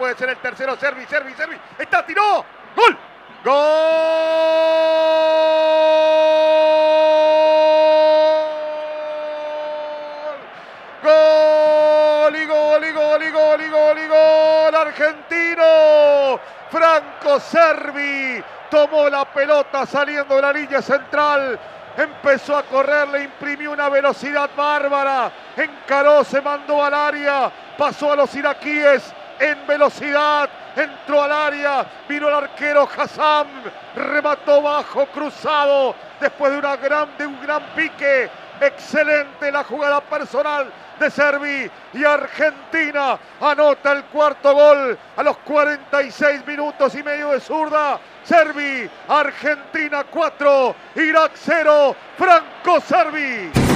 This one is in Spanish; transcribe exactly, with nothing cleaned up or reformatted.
puede ser el tercero. Servi, Servi, Servi. Está, tiró. ¡Gol! ¡Gol! ¡Gol! Y gol, y gol, y gol, y gol, y gol. Argentino. Franco Servi tomó la pelota saliendo de la línea central. Empezó a correr, le imprimió una velocidad bárbara. Encaró, se mandó al área. Pasó a los iraquíes en velocidad. Entró al área. Vino el arquero Hassam. Remató bajo, cruzado. Después de, una gran, de un gran pique. Excelente la jugada personal de Servi. Y Argentina anota el cuarto gol a los cuarenta y seis minutos y medio de zurda. Servi, Argentina cuatro, Irak cero, Franco Servi.